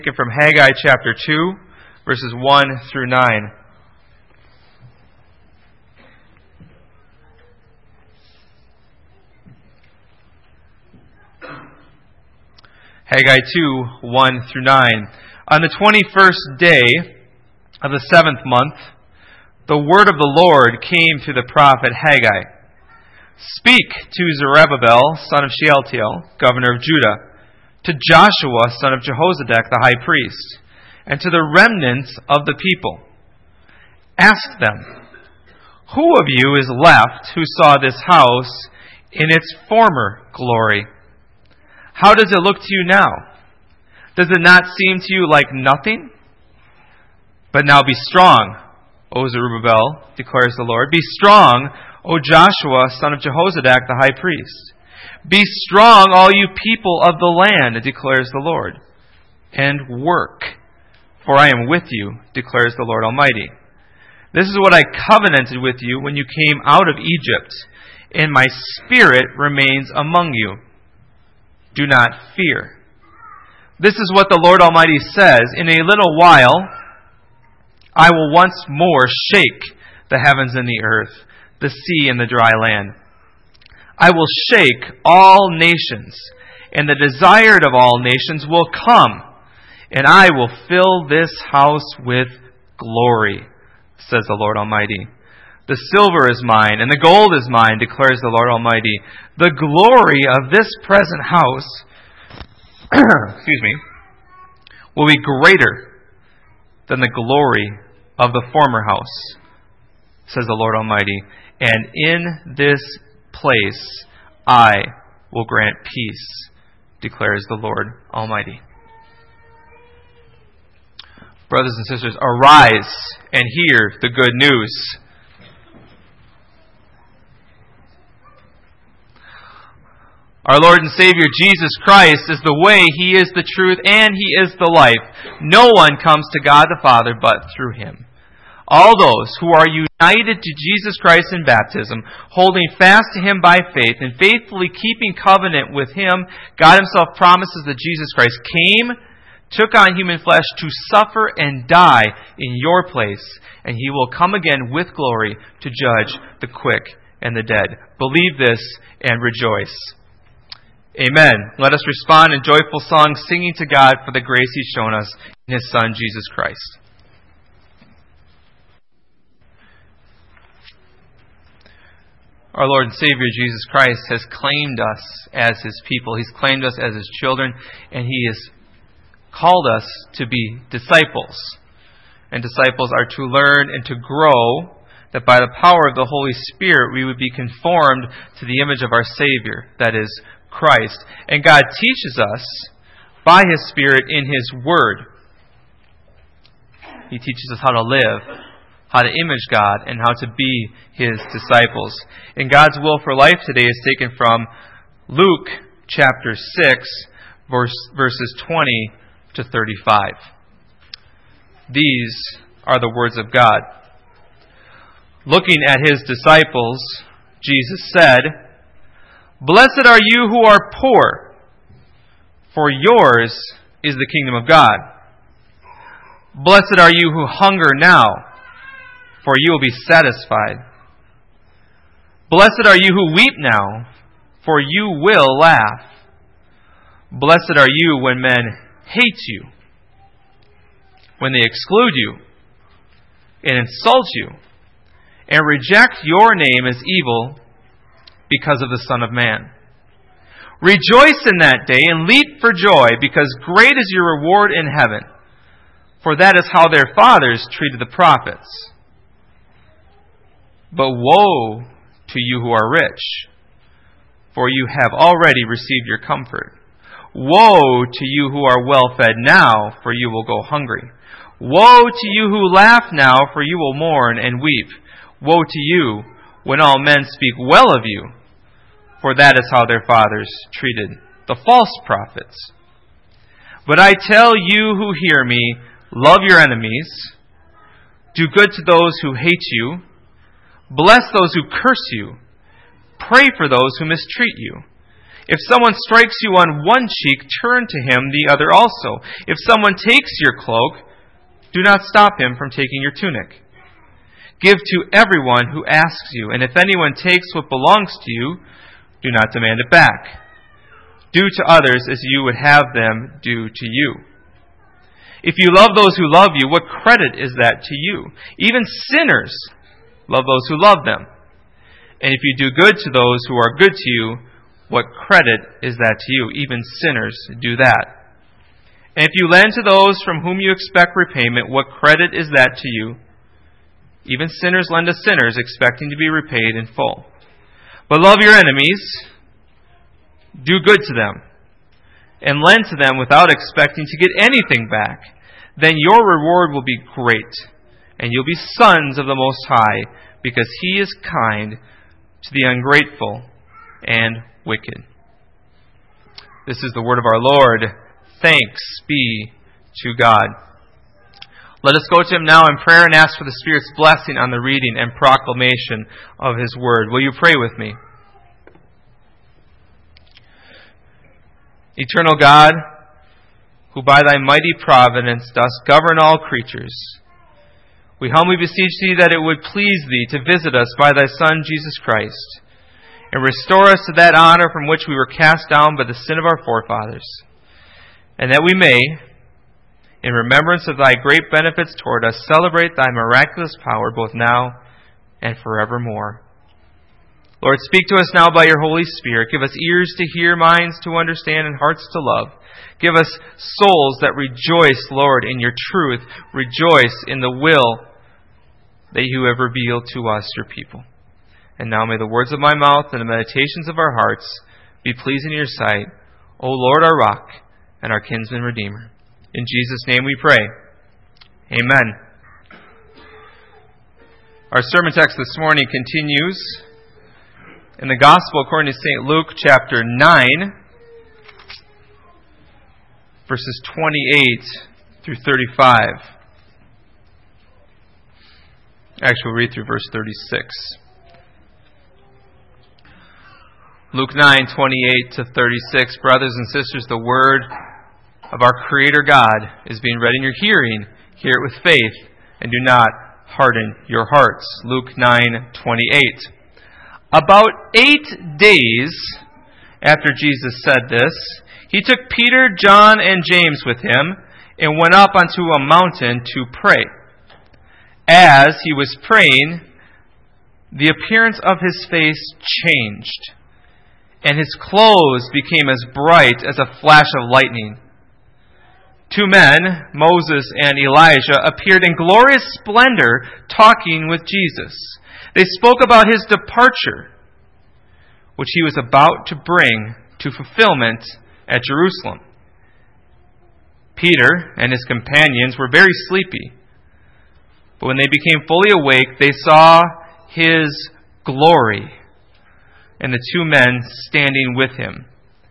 Taken from Haggai chapter 2, verses 1 through 9. Haggai 2, 1 through 9. On the 21st day of the 7th month, the word of the Lord came to the prophet Haggai. Speak to Zerubbabel, son of Shealtiel, governor of Judah, to Joshua, son of Jehozadak, the high priest, and to the remnants of the people. Ask them, who of you is left who saw this house in its former glory? How does it look to you now? Does it not seem to you like nothing? But now be strong, O Zerubbabel, declares the Lord. Be strong, O Joshua, son of Jehozadak, the high priest. Be strong, all you people of the land, declares the Lord, and work, for I am with you, declares the Lord Almighty. This is what I covenanted with you when you came out of Egypt, and my spirit remains among you. Do not fear. This is what the Lord Almighty says, in a little while I will once more shake the heavens and the earth, the sea and the dry land. I will shake all nations, and the desired of all nations will come, and I will fill this house with glory, says the Lord Almighty. The silver is mine, and the gold is mine, declares the Lord Almighty. The glory of this present house will be greater than the glory of the former house, says the Lord Almighty. And in this place I will grant peace, declares the Lord Almighty. Brothers and sisters, arise and hear the good news. Our Lord and Savior Jesus Christ is the way, He is the truth, and He is the life. No one comes to God the Father but through Him. All those who are united to Jesus Christ in baptism, holding fast to Him by faith, and faithfully keeping covenant with Him, God Himself promises that Jesus Christ came, took on human flesh to suffer and die in your place, and He will come again with glory to judge the quick and the dead. Believe this and rejoice. Amen. Let us respond in joyful song, singing to God for the grace He's shown us in His Son, Jesus Christ. Our Lord and Savior Jesus Christ has claimed us as His people. He's claimed us as His children, and He has called us to be disciples. And disciples are to learn and to grow, that by the power of the Holy Spirit we would be conformed to the image of our Savior, that is, Christ. And God teaches us by His Spirit in His Word. He teaches us how to live, how to image God, and how to be His disciples. And God's will for life today is taken from Luke chapter 6, verses 20 to 35. These are the words of God. Looking at His disciples, Jesus said, "Blessed are you who are poor, for yours is the kingdom of God. Blessed are you who hunger now, for you will be satisfied. Blessed are you who weep now, for you will laugh. Blessed are you when men hate you, when they exclude you, and insult you, and reject your name as evil because of the Son of Man. Rejoice in that day and leap for joy, because great is your reward in heaven, for that is how their fathers treated the prophets. But woe to you who are rich, for you have already received your comfort. Woe to you who are well fed now, for you will go hungry. Woe to you who laugh now, for you will mourn and weep. Woe to you when all men speak well of you, for that is how their fathers treated the false prophets. But I tell you who hear me, love your enemies, do good to those who hate you, bless those who curse you, pray for those who mistreat you. If someone strikes you on one cheek, turn to him the other also. If someone takes your cloak, do not stop him from taking your tunic. Give to everyone who asks you, and if anyone takes what belongs to you, do not demand it back. Do to others as you would have them do to you. If you love those who love you, what credit is that to you? Even sinners love those who love them. And if you do good to those who are good to you, what credit is that to you? Even sinners do that. And if you lend to those from whom you expect repayment, what credit is that to you? Even sinners lend to sinners, expecting to be repaid in full. But love your enemies, do good to them, and lend to them without expecting to get anything back. Then your reward will be great, and you'll be sons of the Most High, because He is kind to the ungrateful and wicked. This is the word of our Lord. Thanks be to God. Let us go to Him now in prayer and ask for the Spirit's blessing on the reading and proclamation of His word. Will you pray with me? Eternal God, who by Thy mighty providence dost govern all creatures, we humbly beseech Thee that it would please Thee to visit us by Thy Son, Jesus Christ, and restore us to that honor from which we were cast down by the sin of our forefathers, and that we may, in remembrance of Thy great benefits toward us, celebrate Thy miraculous power both now and forevermore. Lord, speak to us now by Your Holy Spirit. Give us ears to hear, minds to understand, and hearts to love. Give us souls that rejoice, Lord, in Your truth. Rejoice in the will that You have revealed to us, Your people. And now may the words of my mouth and the meditations of our hearts be pleasing in Your sight, O Lord, our rock and our kinsman redeemer. In Jesus' name we pray. Amen. Our sermon text this morning continues in the Gospel according to St. Luke chapter 9, verses 28 through 35. Actually, we'll read through verse 36. Luke 9, 28 to 36. Brothers and sisters, the word of our Creator God is being read in your hearing. Hear it with faith, and do not harden your hearts. Luke 9:28. About 8 days after Jesus said this, He took Peter, John, and James with Him, and went up onto a mountain to pray. As He was praying, the appearance of His face changed, and His clothes became as bright as a flash of lightning. 2 men, Moses and Elijah, appeared in glorious splendor talking with Jesus. They spoke about His departure, which He was about to bring to fulfillment at Jerusalem. Peter and his companions were very sleepy, but when they became fully awake, they saw His glory and the 2 men standing with Him.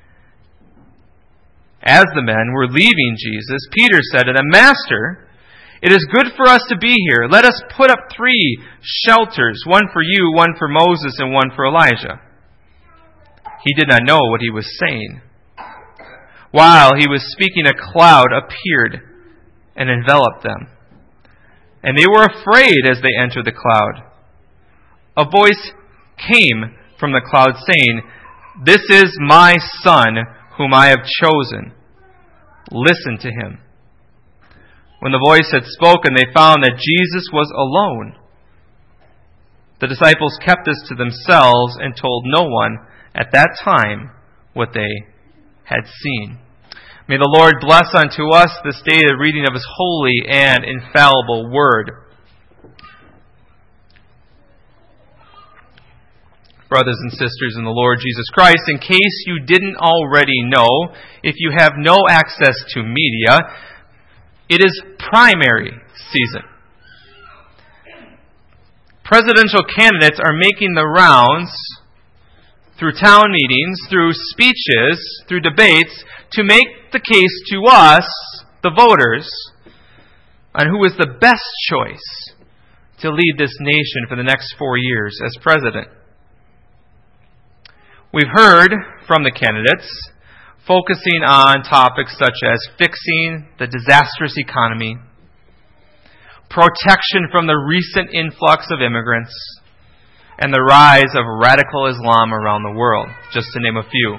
As the men were leaving Jesus, Peter said to them, Master, it is good for us to be here. Let us put up 3 shelters, one for you, one for Moses, and one for Elijah. He did not know what he was saying. While he was speaking, a cloud appeared and enveloped them, and they were afraid as they entered the cloud. A voice came from the cloud saying, This is my Son, whom I have chosen. Listen to Him. When the voice had spoken, they found that Jesus was alone. The disciples kept this to themselves and told no one at that time what they had seen. May the Lord bless unto us this day the reading of His holy and infallible Word. Brothers and sisters in the Lord Jesus Christ, in case you didn't already know, if you have no access to media, it is primary season. Presidential candidates are making the rounds through town meetings, through speeches, through debates, to make the case to us, the voters, on who is the best choice to lead this nation for the next 4 years as president. We've heard from the candidates focusing on topics such as fixing the disastrous economy, protection from the recent influx of immigrants, and the rise of radical Islam around the world, just to name a few.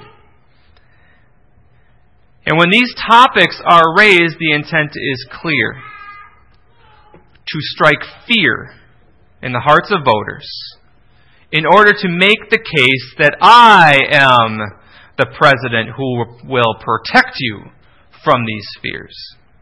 And when these topics are raised, the intent is clear: to strike fear in the hearts of voters in order to make the case that I am the president who will protect you from these fears.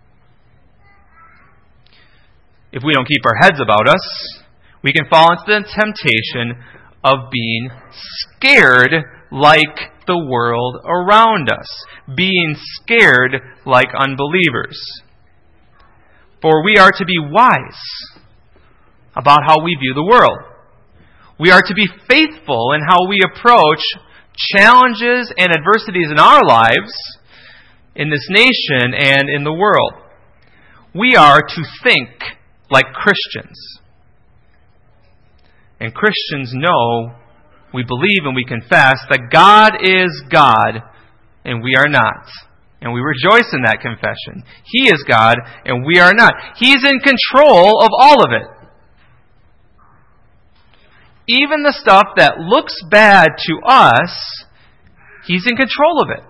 If we don't keep our heads about us, we can fall into the temptation of being scared like the world around us, being scared like unbelievers. For we are to be wise about how we view the world. We are to be faithful in how we approach challenges and adversities in our lives, in this nation, and in the world. We are to think like Christians. And Christians know, we believe and we confess that God is God and we are not. And we rejoice in that confession. He is God and we are not. He's in control of all of it. Even the stuff that looks bad to us, He's in control of it.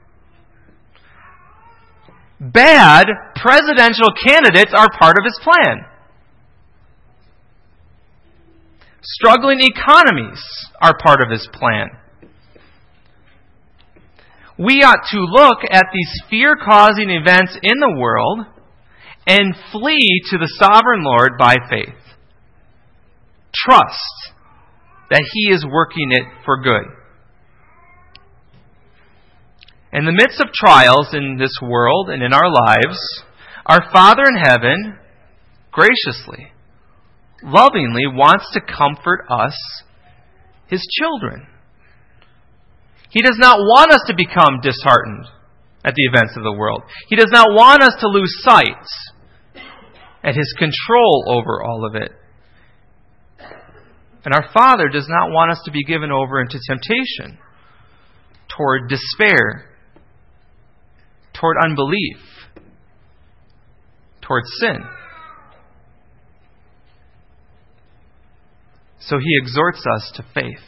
Bad presidential candidates are part of His plan. Struggling economies are part of His plan. We ought to look at these fear-causing events in the world and flee to the sovereign Lord by faith. Trust that He is working it for good. In the midst of trials in this world and in our lives, our Father in heaven graciously, lovingly wants to comfort us, His children. He does not want us to become disheartened at the events of the world. He does not want us to lose sight at His control over all of it. And our Father does not want us to be given over into temptation, toward despair, toward unbelief, toward sin. So He exhorts us to faith.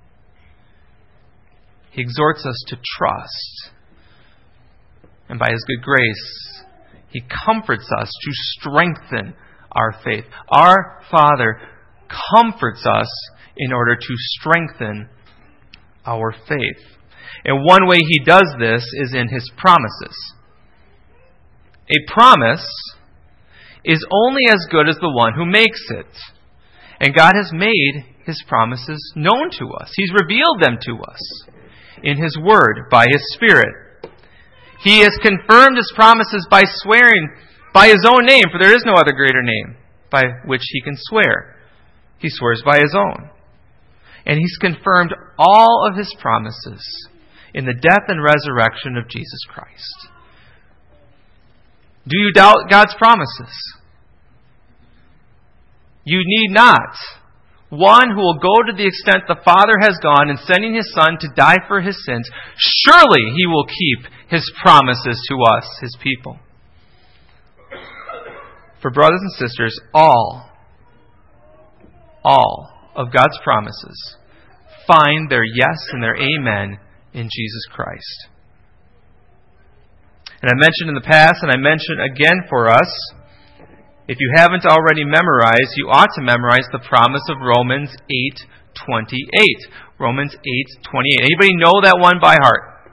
He exhorts us to trust. And by His good grace, He comforts us to strengthen our faith. Our Father comforts us in order to strengthen our faith. And one way He does this is in His promises. A promise is only as good as the one who makes it. And God has made His promises known to us. He's revealed them to us in His Word, by His Spirit. He has confirmed His promises by swearing by His own name, for there is no other greater name by which He can swear. He swears by His own. And He's confirmed all of His promises in the death and resurrection of Jesus Christ. Do you doubt God's promises? You need not. One who will go to the extent the Father has gone in sending His Son to die for His sins, surely He will keep His promises to us, His people. For brothers and sisters, all of God's promises find their yes and their amen in Jesus Christ. And I mentioned in the past, and I mention again for us, if you haven't already memorized, you ought to memorize the promise of Romans 8:28. Romans 8:28. Anybody know that one by heart?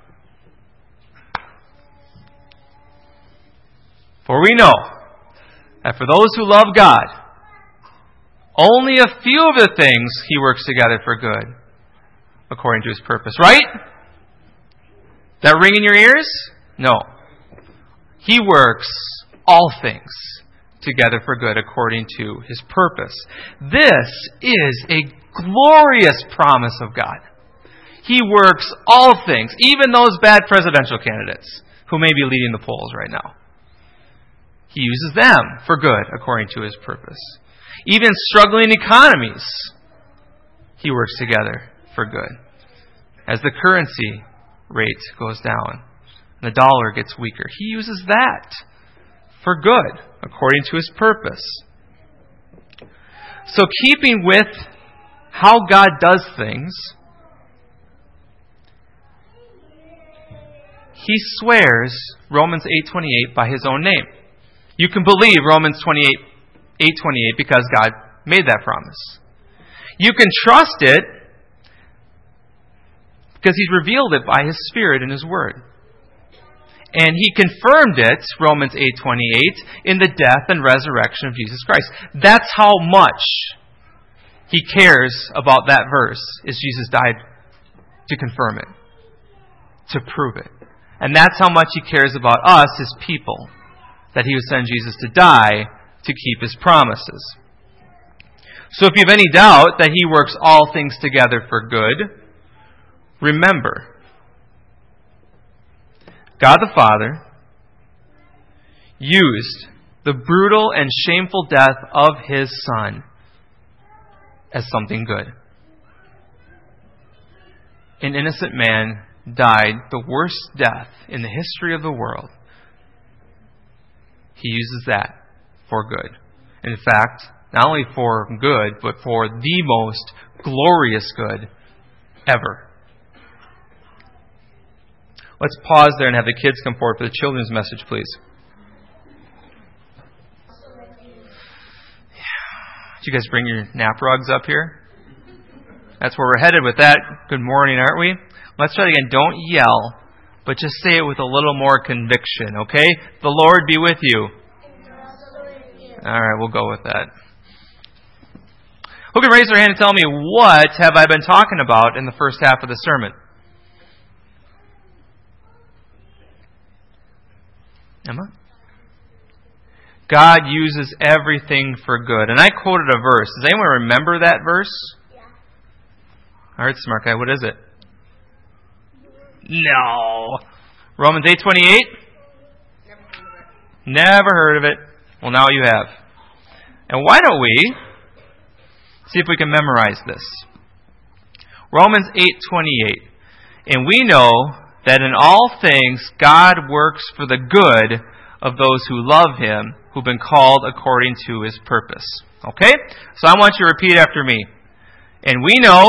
For we know that for those who love God, only a few of the things He works together for good, according to His purpose. Right? That ring in your ears? No. He works all things together for good according to His purpose. This is a glorious promise of God. He works all things, even those bad presidential candidates who may be leading the polls right now. He uses them for good according to His purpose. Even struggling economies, He works together for good. as the currency rate goes down and the dollar gets weaker. He uses that for good, according to His purpose. So keeping with how God does things, He swears Romans 8:28 by His own name. You can believe Romans 8:28 because God made that promise. You can trust it because He's revealed it by His Spirit in His Word. And He confirmed it, Romans 8:28, in the death and resurrection of Jesus Christ. That's how much He cares about that verse, is Jesus died to confirm it, to prove it. And that's how much He cares about us, His people, that He would send Jesus to die to keep His promises. So if you have any doubt that He works all things together for good, remember, God the Father used the brutal and shameful death of His Son as something good. An innocent man died the worst death in the history of the world. He uses that for good. In fact, not only for good, but for the most glorious good ever. Let's pause there and have the kids come forward for the children's message, please. Did you guys bring your nap rugs up here? That's where we're headed with that. Good morning, aren't we? Let's try it again. Don't yell, but just say it with a little more conviction, okay? The Lord be with you. All right, we'll go with that. Who can raise their hand and tell me, what have I been talking about in the first half of the sermon? Emma? God uses everything for good. And I quoted a verse. Does anyone remember that verse? Yeah. All right, smart guy. What is it? No. Romans 8:28? Never heard of it. Well, now you have. And why don't we see if we can memorize this? Romans 8:28. And we know that in all things God works for the good of those who love Him, who've been called according to His purpose. Okay? So I want you to repeat after me. And we know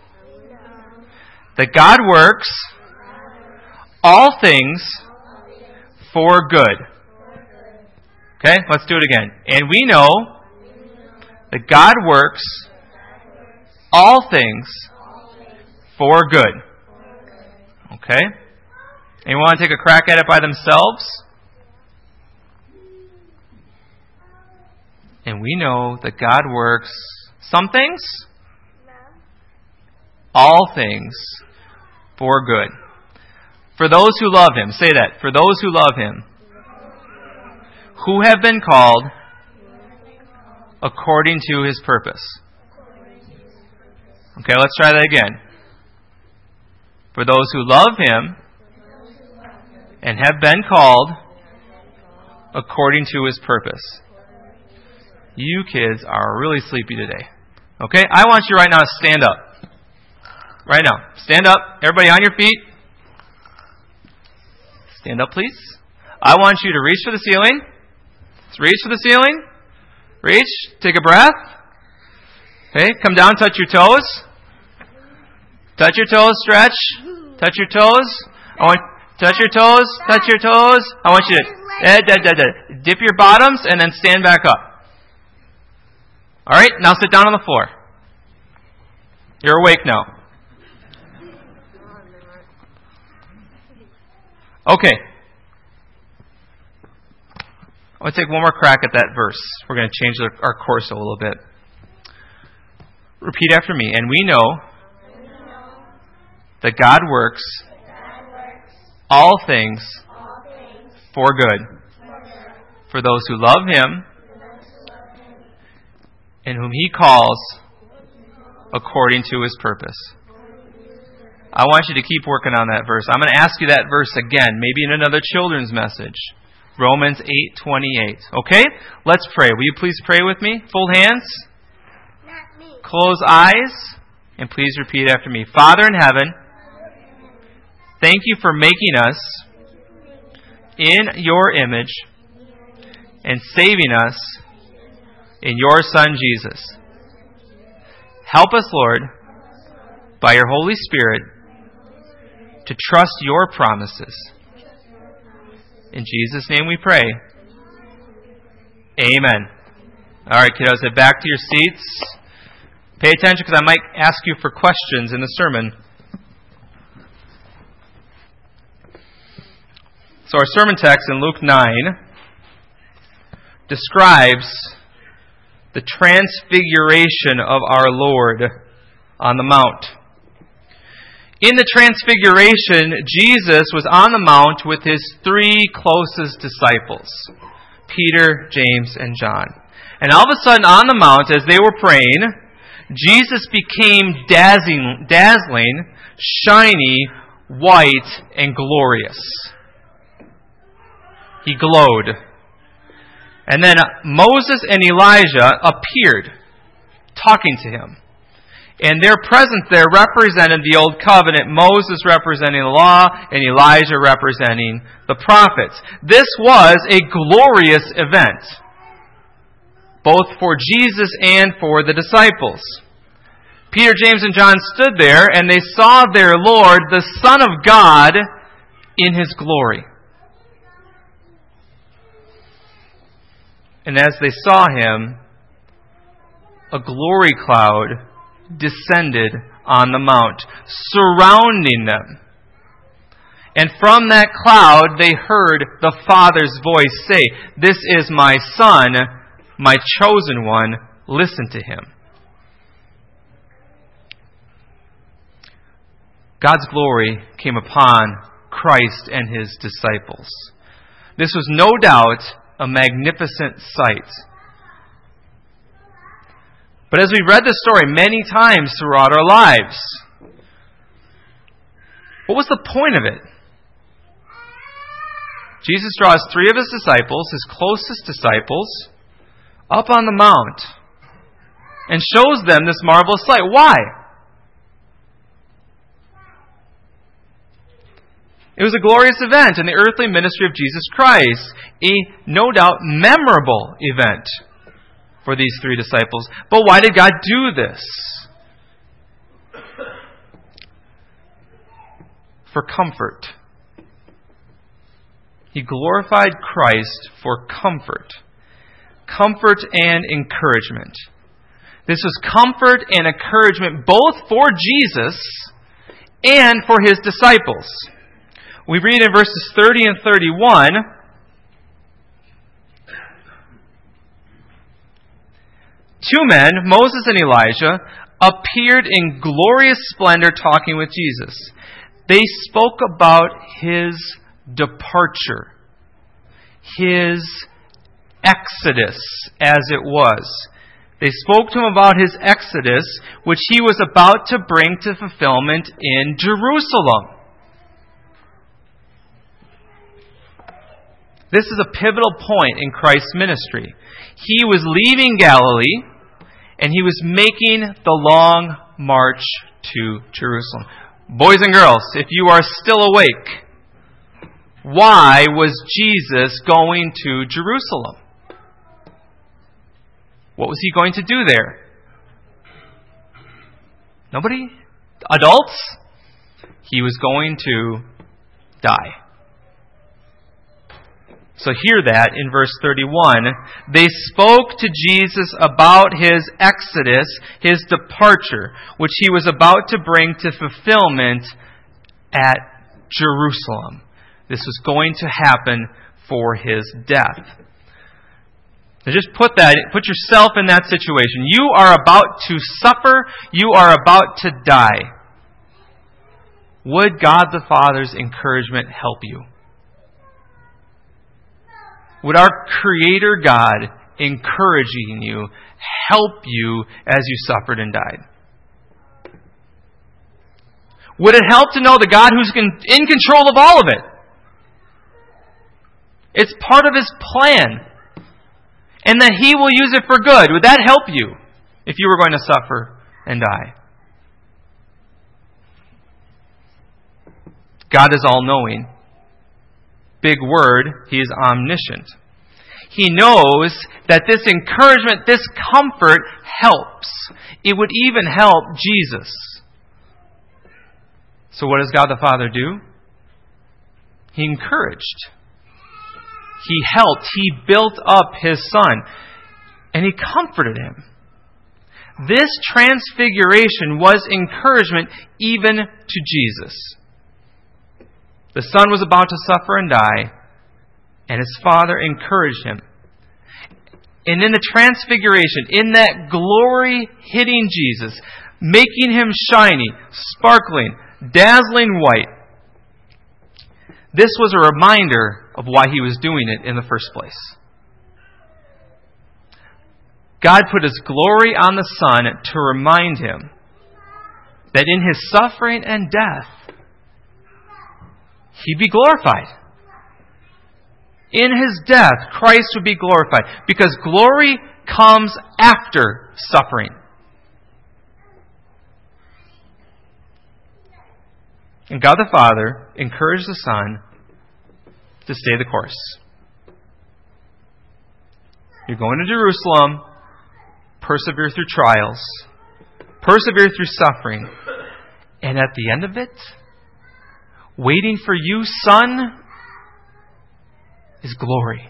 that God works all things for good. Okay? Let's do it again. And we know that God works all things for good. Okay? Anyone want to take a crack at it by themselves? And we know that God works some things, all things for good. For those who love Him. Say that. For those who love Him. Who have been called according to His purpose. Okay, let's try that again. For those who love Him and have been called according to His purpose. You kids are really sleepy today. Okay? I want you right now to stand up. Right now. Stand up. Everybody on your feet. Stand up, please. I want you to reach for the ceiling. Let's reach for the ceiling. Reach. Take a breath. Okay? Come down. Touch your toes. Touch your toes. Stretch. Touch your toes. Touch your toes. Touch your toes. I want you to dip your bottoms and then stand back up. All right, now sit down on the floor. You're awake now. Okay. I want to take one more crack at that verse. We're going to change our course a little bit. Repeat after me. And we know that God works all things for good for those who love Him and whom He calls according to His purpose. I want you to keep working on that verse. I'm going to ask you that verse again, maybe in another children's message. Romans 8:28. Okay? Let's pray. Will you please pray with me? Full hands. Close eyes. And please repeat after me. Father in heaven, Thank you for making us in your image and saving us in your Son, Jesus. Help us, Lord, by your Holy Spirit, to trust your promises. In Jesus' name we pray. Amen. All right, kiddos, head back to your seats. Pay attention because I might ask you for questions in the sermon. So our sermon text in Luke 9 describes the transfiguration of our Lord on the Mount. In the transfiguration, Jesus was on the Mount with his three closest disciples, Peter, James, and John. And all of a sudden on the Mount, as they were praying, Jesus became dazzling, shiny, white, and glorious. He glowed. And then Moses and Elijah appeared, talking to him. And their presence there represented the Old Covenant, Moses representing the law, and Elijah representing the prophets. This was a glorious event, both for Jesus and for the disciples. Peter, James, and John stood there, and they saw their Lord, the Son of God, in His glory. And as they saw Him, a glory cloud descended on the mount, surrounding them. And from that cloud they heard the Father's voice say, "This is my Son, my chosen one, listen to Him." God's glory came upon Christ and His disciples. This was no doubt a magnificent sight. But as we've read this story many times throughout our lives, what was the point of it? Jesus draws three of His disciples, His closest disciples, up on the mount and shows them this marvelous sight. Why? It was a glorious event in the earthly ministry of Jesus Christ, a no doubt memorable event for these three disciples. But why did God do this? For comfort. He glorified Christ for comfort. Comfort and encouragement. This was comfort and encouragement both for Jesus and for His disciples. We read in verses 30 and 31, two men, Moses and Elijah, appeared in glorious splendor talking with Jesus. They spoke about His departure, His exodus, as it was. They spoke to Him about His exodus, which He was about to bring to fulfillment in Jerusalem. This is a pivotal point in Christ's ministry. He was leaving Galilee, and He was making the long march to Jerusalem. Boys and girls, if you are still awake, why was Jesus going to Jerusalem? What was He going to do there? Nobody? Adults? He was going to die. So hear that in verse 31. They spoke to Jesus about His exodus, His departure, which He was about to bring to fulfillment at Jerusalem. This was going to happen for His death. Now just put yourself in that situation. You are about to suffer. You are about to die. Would God the Father's encouragement help you? Would our Creator God encouraging you help you as you suffered and died? Would it help to know the God who's in control of all of it? It's part of His plan. And that He will use it for good. Would that help you if you were going to suffer and die? God is all-knowing. Big word, He is omniscient. He knows that this encouragement, this comfort helps. It would even help Jesus. So what does God the Father do? He encouraged. He helped. He built up His Son. And He comforted Him. This transfiguration was encouragement even to Jesus. The Son was about to suffer and die, and His Father encouraged Him. And in the transfiguration, in that glory hitting Jesus, making Him shiny, sparkling, dazzling white, this was a reminder of why He was doing it in the first place. God put His glory on the Son to remind Him that in His suffering and death, He'd be glorified. In His death, Christ would be glorified. Because glory comes after suffering. And God the Father encouraged the Son to stay the course. You're going to Jerusalem. Persevere through trials. Persevere through suffering. And at the end of it, waiting for you, Son, is glory.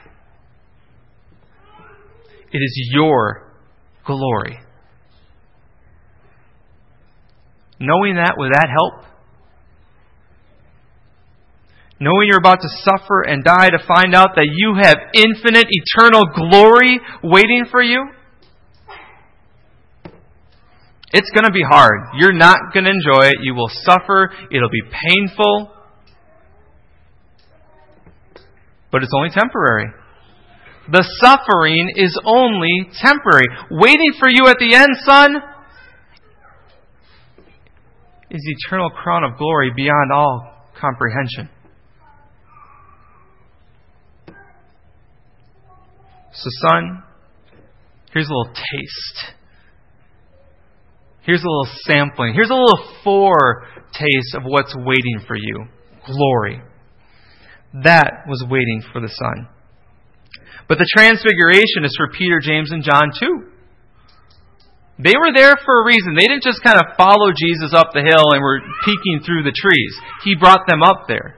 It is your glory. Knowing that, would that help? Knowing you're about to suffer and die to find out that you have infinite, eternal glory waiting for you? It's going to be hard. You're not going to enjoy it. You will suffer. It'll be painful. But it's only temporary. The suffering is only temporary. Waiting for you at the end, Son, is the eternal crown of glory beyond all comprehension. So, Son, here's a little taste. Here's a little sampling. Here's a little foretaste of what's waiting for you. Glory. That was waiting for the Son. But the transfiguration is for Peter, James, and John too. They were there for a reason. They didn't just kind of follow Jesus up the hill and were peeking through the trees. He brought them up there.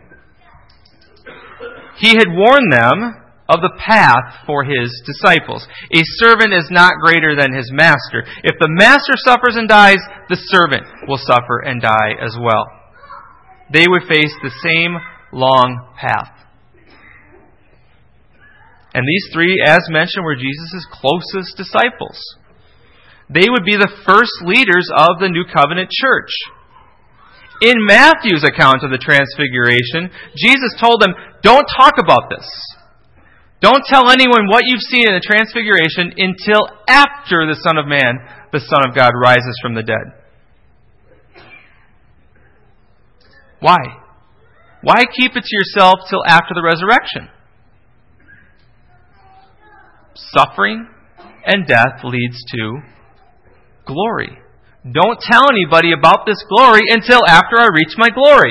He had warned them of the path for His disciples. A servant is not greater than his master. If the master suffers and dies, the servant will suffer and die as well. They would face the same long path. And these three, as mentioned, were Jesus' closest disciples. They would be the first leaders of the New Covenant church. In Matthew's account of the Transfiguration, Jesus told them, don't talk about this. Don't tell anyone what you've seen in the Transfiguration until after the Son of Man, the Son of God, rises from the dead. Why? Why keep it to yourself till after the resurrection? Suffering and death leads to glory. Don't tell anybody about this glory until after I reach my glory.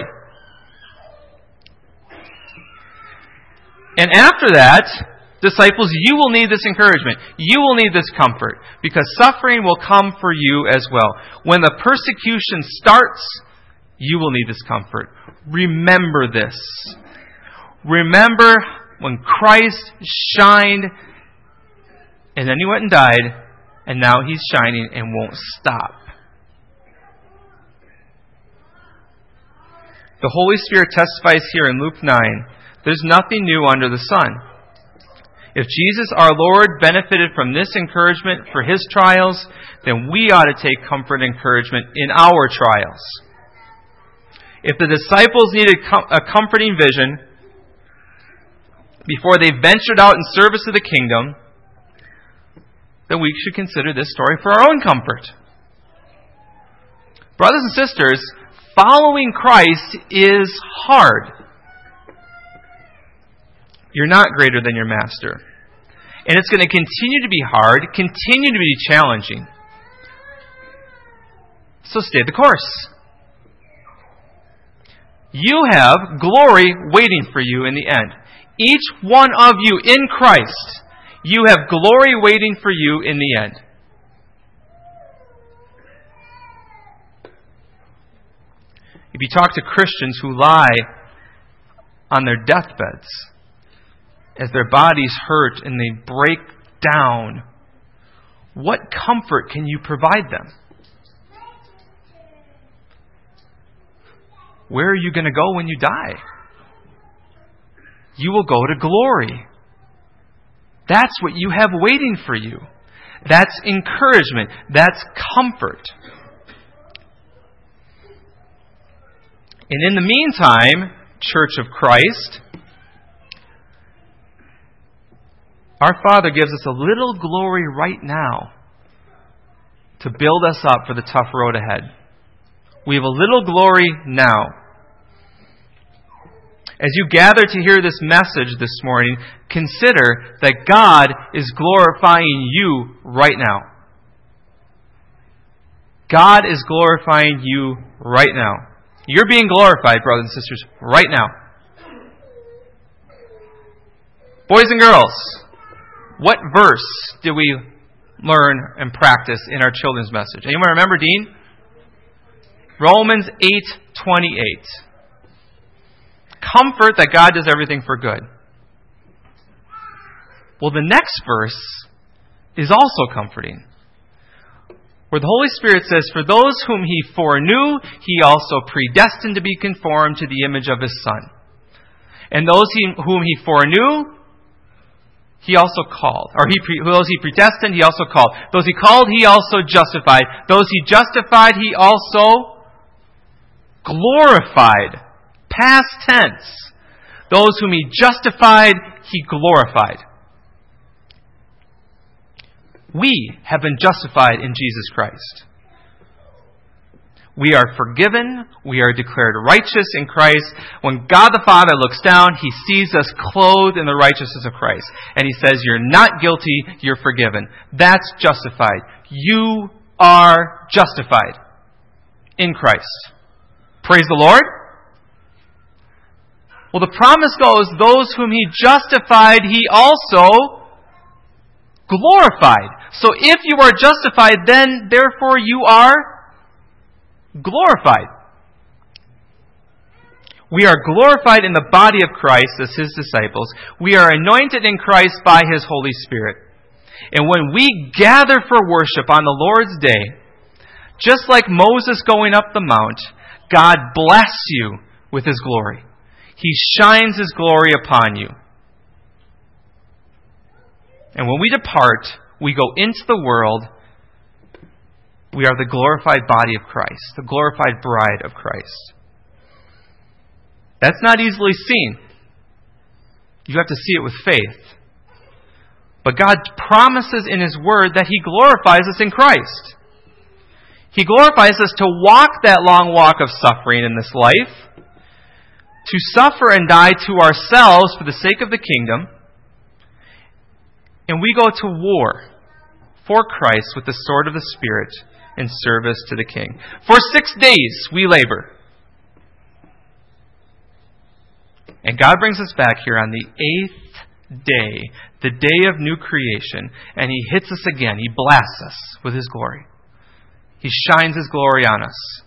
And after that, disciples, you will need this encouragement. You will need this comfort. Because suffering will come for you as well. When the persecution starts, you will need this comfort. Remember this. Remember when Christ shined, and then He went and died, and now He's shining and won't stop. The Holy Spirit testifies here in Luke 9. There's nothing new under the sun. If Jesus, our Lord, benefited from this encouragement for His trials, then we ought to take comfort and encouragement in our trials. If the disciples needed a comforting vision before they ventured out in service of the kingdom, then we should consider this story for our own comfort. Brothers and sisters, following Christ is hard. You're not greater than your master. And it's going to continue to be hard, continue to be challenging. So stay the course. You have glory waiting for you in the end. Each one of you in Christ, you have glory waiting for you in the end. If you talk to Christians who lie on their deathbeds, as their bodies hurt and they break down, what comfort can you provide them? Where are you going to go when you die? You will go to glory. That's what you have waiting for you. That's encouragement. That's comfort. And in the meantime, Church of Christ, our Father gives us a little glory right now to build us up for the tough road ahead. We have a little glory now. As you gather to hear this message this morning, consider that God is glorifying you right now. God is glorifying you right now. You're being glorified, brothers and sisters, right now. Boys and girls, what verse did we learn and practice in our children's message? Anyone remember, Dean? Romans 8:28. Comfort that God does everything for good. Well, the next verse is also comforting, where the Holy Spirit says, "For those whom He foreknew, He also predestined to be conformed to the image of His Son. And those whom He foreknew, He also called." Or those He predestined, He also called. Those He called, He also justified. Those He justified, He also glorified. Past tense. Those whom He justified, He glorified. We have been justified in Jesus Christ. We are forgiven. We are declared righteous in Christ. When God the Father looks down, He sees us clothed in the righteousness of Christ. And He says, "You're not guilty, you're forgiven." That's justified. You are justified in Christ. Praise the Lord. Well, the promise goes, those whom He justified, He also glorified. So if you are justified, then therefore you are glorified. We are glorified in the body of Christ as His disciples. We are anointed in Christ by His Holy Spirit. And when we gather for worship on the Lord's Day, just like Moses going up the mount, God bless you with His glory. He shines His glory upon you. And when we depart, we go into the world. We are the glorified body of Christ, the glorified bride of Christ. That's not easily seen. You have to see it with faith. But God promises in His Word that He glorifies us in Christ. He glorifies us to walk that long walk of suffering in this life, to suffer and die to ourselves for the sake of the kingdom, and we go to war for Christ with the sword of the Spirit in service to the King. For 6 days we labor. And God brings us back here on the 8th day, the day of new creation, and He hits us again. He blasts us with His glory. He shines His glory on us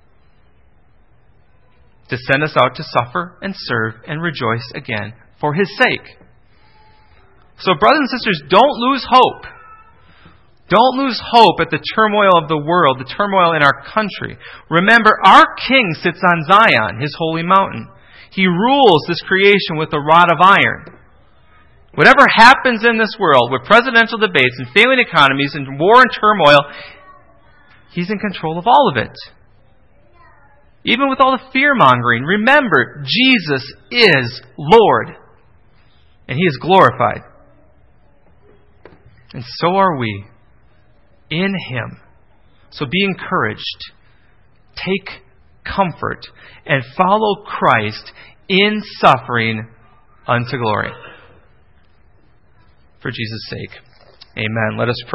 to send us out to suffer and serve and rejoice again for His sake. So, brothers and sisters, don't lose hope. Don't lose hope at the turmoil of the world, the turmoil in our country. Remember, our King sits on Zion, His holy mountain. He rules this creation with a rod of iron. Whatever happens in this world, with presidential debates and failing economies and war and turmoil, He's in control of all of it. Even with all the fear-mongering, remember, Jesus is Lord. And He is glorified. And so are we in Him. So be encouraged. Take comfort and follow Christ in suffering unto glory. For Jesus' sake. Amen. Let us pray.